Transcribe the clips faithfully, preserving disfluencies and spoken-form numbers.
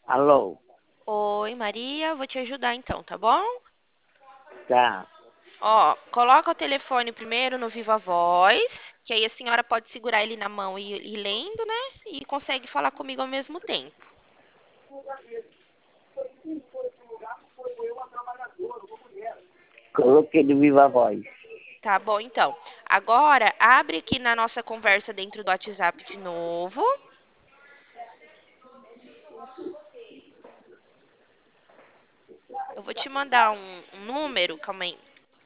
Alô? Oi, Maria, vou te ajudar então, tá bom? Tá. Ó, coloca o telefone primeiro no Viva Voz, que aí a senhora pode segurar ele na mão e ir lendo, né? E consegue falar comigo ao mesmo tempo. Coloquei no Viva Voz. Tá bom, então. Agora, abre aqui na nossa conversa dentro do WhatsApp de novo. Eu vou te mandar um, um número, calma aí.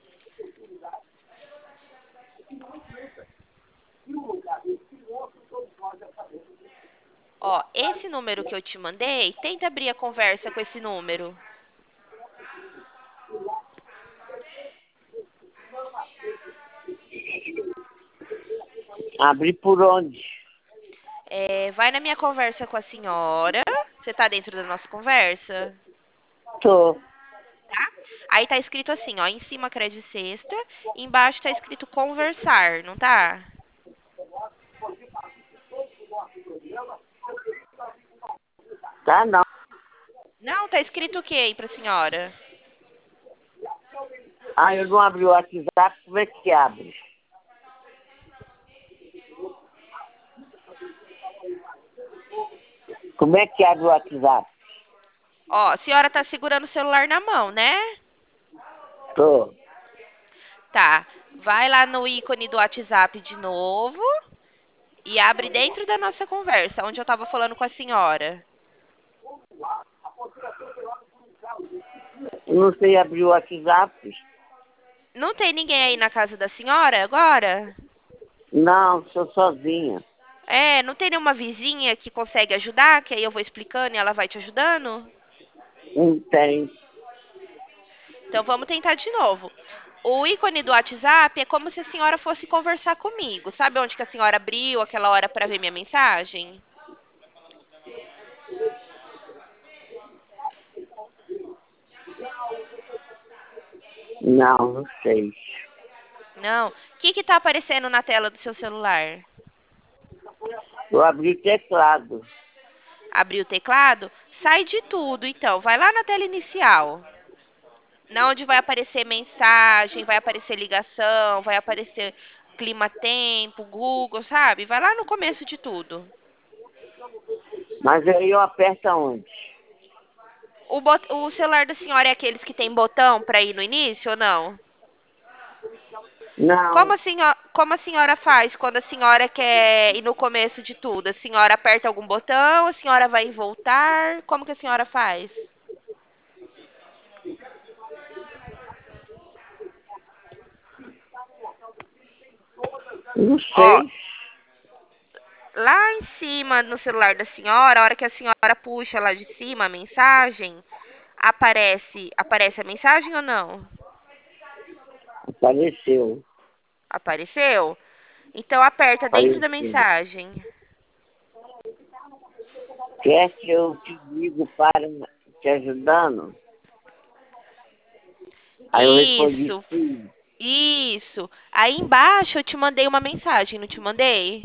Ó, esse número que eu te mandei, tenta abrir a conversa com esse número. Abri por onde? É, vai na minha conversa com a senhora. Você tá dentro da nossa conversa? Tô. Tá? Aí tá escrito assim, ó, em cima crédito sexta, embaixo tá escrito conversar, não tá? Tá, não. Não, tá escrito o que aí pra senhora? Ah, eu não abri o WhatsApp. Como é que abre? Como é que abre o WhatsApp? Ó, a senhora tá segurando o celular na mão, né? Tô. Tá. Vai lá no ícone do WhatsApp de novo e abre dentro da nossa conversa, onde eu tava falando com a senhora. Eu não sei abrir o WhatsApp. Não tem ninguém aí na casa da senhora agora? Não, sou sozinha. É, não tem nenhuma vizinha que consegue ajudar, que aí eu vou explicando e ela vai te ajudando? Não tem. Então vamos tentar de novo. O ícone do WhatsApp é como se a senhora fosse conversar comigo. Sabe onde que a senhora abriu aquela hora para ver minha mensagem? Não, não sei. Não. O que que tá aparecendo na tela do seu celular? Eu abri o teclado. Abriu o teclado? Sai de tudo, então. Vai lá na tela inicial. Na onde vai aparecer mensagem, vai aparecer ligação, vai aparecer clima-tempo, Google, sabe? Vai lá no começo de tudo. Mas aí eu aperto aonde? O, bot... o celular da senhora é aqueles que tem botão para ir no início ou não? Como Não, a senhora, como a senhora faz quando a senhora quer ir no começo de tudo? A senhora aperta algum botão, a senhora vai voltar? Como que a senhora faz? não Ó, sei. lá em cima no celular da senhora, a hora que a senhora puxa lá de cima a mensagem, aparece, aparece a mensagem ou não? Apareceu. Apareceu? Então aperta dentro da Apareceu. mensagem. Quer que eu te digo para te ajudando? Aí eu respondi Isso, sim. isso. Aí embaixo eu te mandei uma mensagem, não te mandei?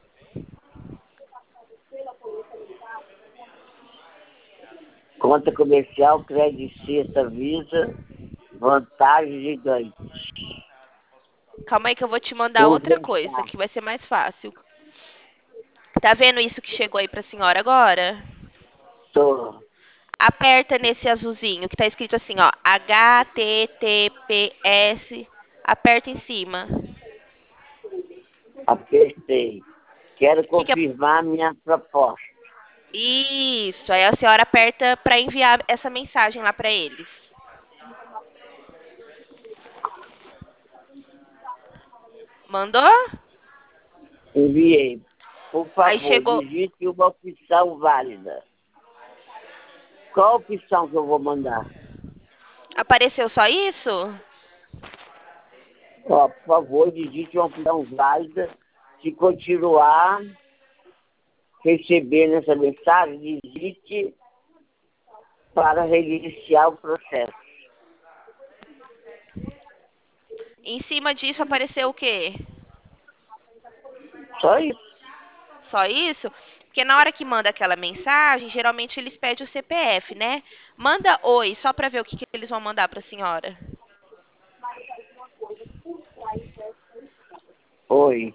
Conta comercial, crédito sexta, Visa, vantagem gigante. Calma aí que eu vou te mandar outra coisa, Conversar. que vai ser mais fácil. Tá vendo isso que chegou aí pra senhora agora? Tô. Aperta nesse azulzinho que tá escrito assim, ó, H T T P S. Aperta em cima. Apertei. Quero Fica confirmar minha proposta. isso. Aí a senhora aperta pra enviar essa mensagem lá pra eles. Mandou? Enviei. Por Aí favor, chegou. digite uma opção válida. Qual opção que eu vou mandar? Apareceu só isso? Ó, por favor, digite uma opção válida. Se continuar recebendo essa mensagem, digite para reiniciar o processo. Em cima disso apareceu o quê? Só isso. Só isso? Porque na hora que manda aquela mensagem, geralmente eles pedem o C P F, né? Manda oi, só para ver o que, que eles vão mandar para a senhora. Oi.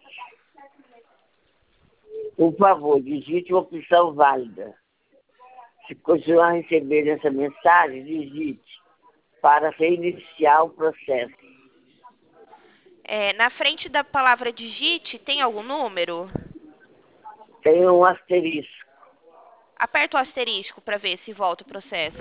Por favor, digite uma opção válida. Se continuar recebendo essa mensagem, digite para reiniciar o processo. É, na frente da palavra digite, tem algum número? Tem um asterisco. Aperta o asterisco para ver se volta o processo.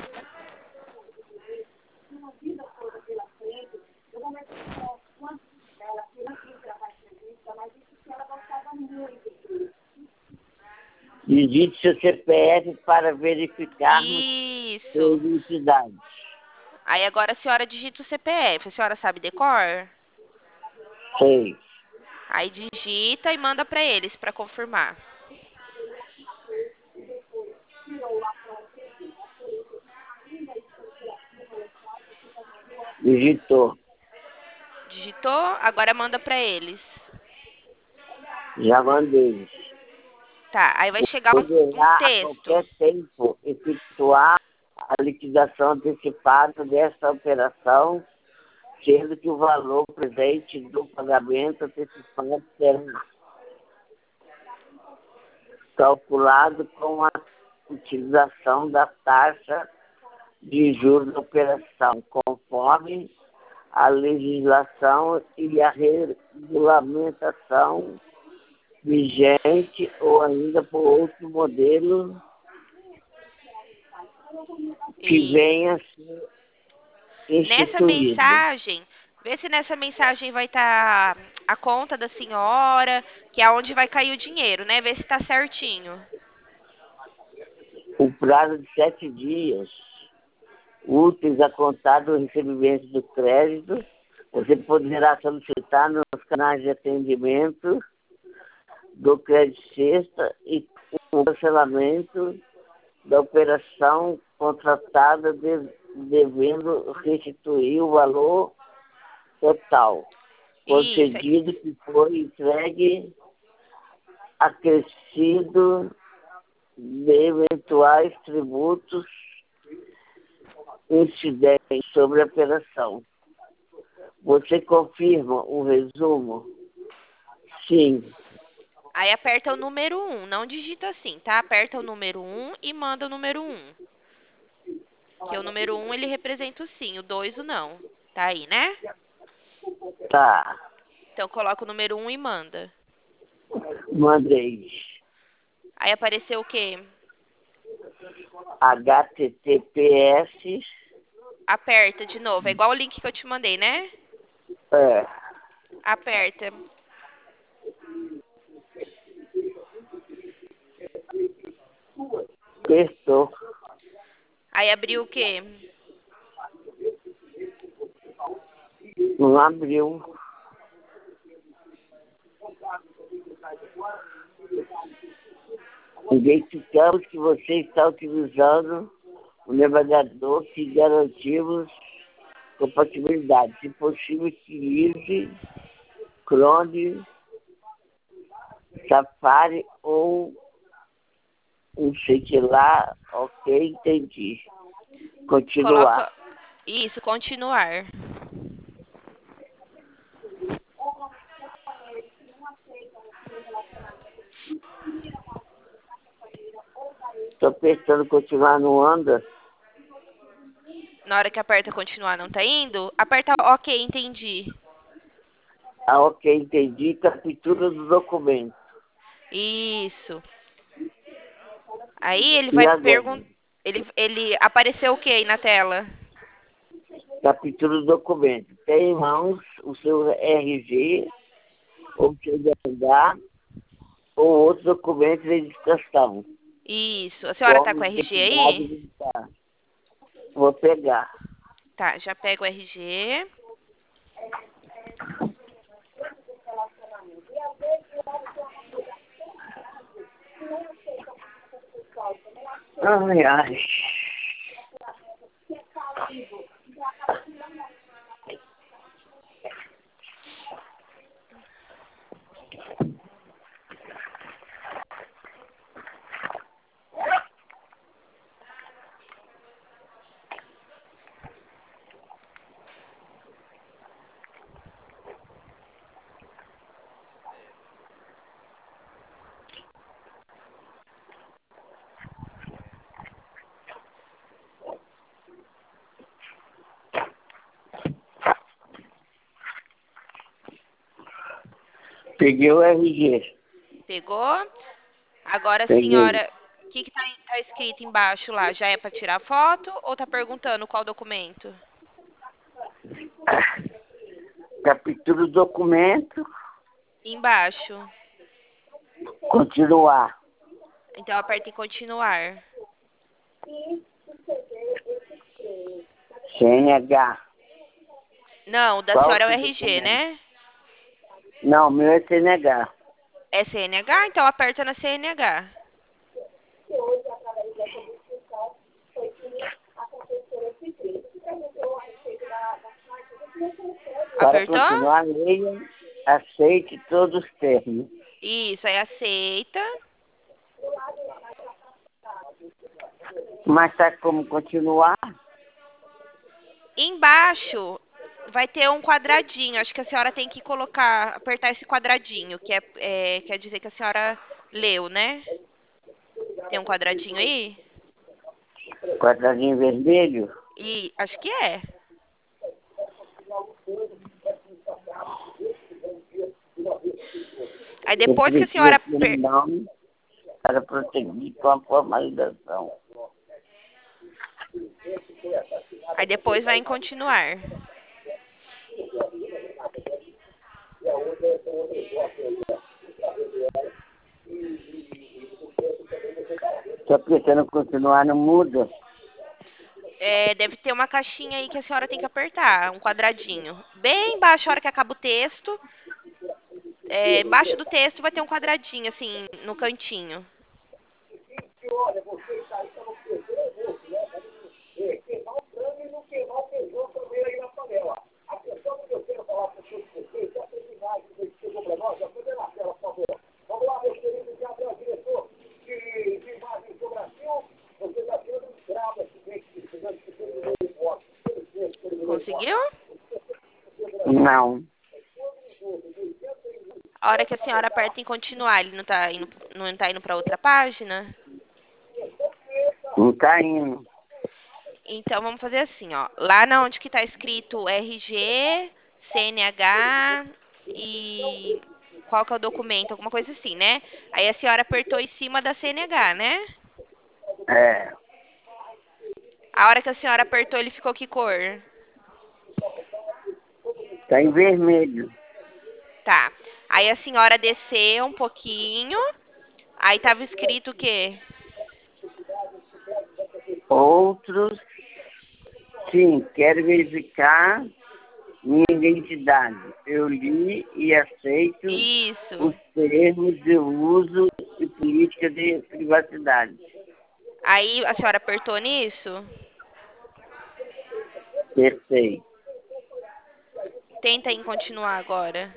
Digite seu C P F para verificarmos sua Isso. identidade. Aí agora a senhora digita o C P F. A senhora sabe decor? Sei. Aí digita e manda para eles para confirmar. Digitou. Digitou? Agora manda para eles. Já mandei. Tá, aí vai chegar um, um Poderá a texto. qualquer tempo efetuar a liquidação antecipada desta operação, sendo que o valor presente do pagamento antecipado será calculado com a utilização da taxa de juros da operação, conforme a legislação e a regulamentação vigente ou ainda por outro modelo que E venha a ser nessa instituído. mensagem, vê se nessa mensagem vai estar a conta da senhora, que é onde vai cair o dinheiro, né? Vê se está certinho. O prazo de sete dias úteis a contar do recebimento do crédito, você poderá solicitar nos canais de atendimento do crédito sexta e o cancelamento da operação contratada de- devendo restituir o valor total Isso. concedido que foi entregue acrescido de eventuais tributos incidentes sobre a operação. Você confirma o resumo? Sim. Aí aperta o número um, não digita assim, tá? Aperta o número um e manda o número um. Que o número um ele representa o sim, o dois o não. Tá aí, né? Tá. Então coloca o número um e manda. Mandei. Aí apareceu o quê? H T T P S. Aperta de novo. É igual o link que eu te mandei, né? É. Aperta. Apertou. Aí abriu o quê? Não abriu. Identificamos que você está utilizando o navegador que garantimos compatibilidade. Se possível, utilize Chrome, Safari ou um sei que lá. Ok, entendi. Continuar. Coloca. Isso, continuar. Estou pensando continuar no anda. Na hora que aperta continuar não tá indo, aperta ok, entendi. Ah, ok, entendi. Captura do documento. Isso. Aí ele E vai agora? perguntar. Ele, ele apareceu o que aí na tela? Captura do documento. Tem em mãos o seu R G ou o seu D H ou outro documento de identificação. Isso. A senhora tá Como com o R G identidade aí? militar. Vou pegar. Tá, já pega o R G. Ai, ai. Peguei o R G. Pegou? Agora, Peguei. senhora, o que que tá, tá escrito embaixo lá? Já é para tirar foto ou tá perguntando qual documento? Captura o documento. Embaixo. Continuar. Então, aperta em continuar. C N H. Não, o da Qual senhora é o que R G, documento? né? Não, o meu é C N H. É C N H? Então, aperta na C N H. Para Apertou? continuar, leia, aceite todos os termos. Isso, aí aceita. Mas sabe como continuar? Embaixo vai ter um quadradinho. Acho que a senhora tem que colocar, apertar esse quadradinho, que é, é quer dizer que a senhora leu, né? Tem um quadradinho aí? Quadradinho vermelho. E acho que é. Aí depois que a senhora per... Nome para prosseguir com a formalização. Aí depois vai em continuar. Só que você não continuar, não muda. É, deve ter uma caixinha aí que a senhora tem que apertar, um quadradinho. Bem embaixo, a hora que acaba o texto, é, embaixo do texto vai ter um quadradinho, assim, no cantinho. Conseguiu? Não. A hora que a senhora aperta em continuar, ele não tá indo, não tá indo para outra página? Não está indo. Então vamos fazer assim, ó. Lá na onde que tá escrito R G, C N H e qual que é o documento, alguma coisa assim, né? Aí a senhora apertou em cima da C N H, né? É. A hora que a senhora apertou, ele ficou que cor? Está em vermelho. Tá. Aí a senhora desceu um pouquinho. Aí tava escrito o quê? Outros, sim, quero verificar minha identidade. Eu li e aceito Isso. os termos de uso e política de privacidade. Aí a senhora apertou nisso? Perfeito. Tenta em continuar agora.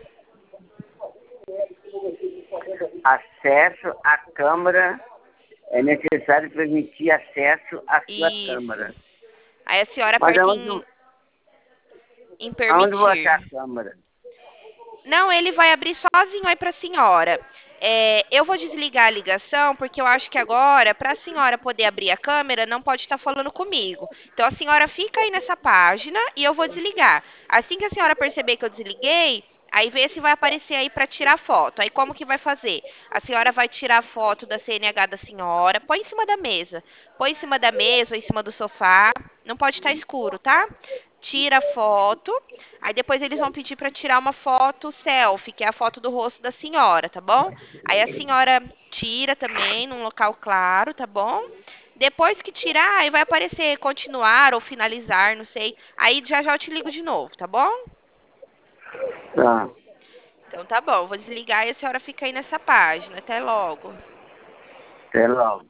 Acesso à Câmara. É necessário permitir acesso à sua Isso. Câmara. Aí a senhora Mas aperta aonde, em, em aonde eu vou achar permitir. a Câmara? Não, ele vai abrir sozinho aí para a senhora. É, eu vou desligar a ligação porque eu acho que agora, para a senhora poder abrir a câmera, não pode estar falando comigo. Então a senhora fica aí nessa página e eu vou desligar. Assim que a senhora perceber que eu desliguei, aí vê se vai aparecer aí para tirar foto. Aí como que vai fazer? A senhora vai tirar a foto da C N H da senhora, põe em cima da mesa. Põe em cima da mesa ou em cima do sofá. Não pode estar escuro, tá? Tira a foto. Aí depois eles vão pedir para tirar uma foto selfie, que é a foto do rosto da senhora, tá bom? Aí a senhora tira também num local claro, tá bom? Depois que tirar, aí vai aparecer continuar ou finalizar, não sei. Aí já já eu te ligo de novo, tá bom? Tá. Então tá bom, vou desligar e a senhora fica aí nessa página. Até logo. Até logo.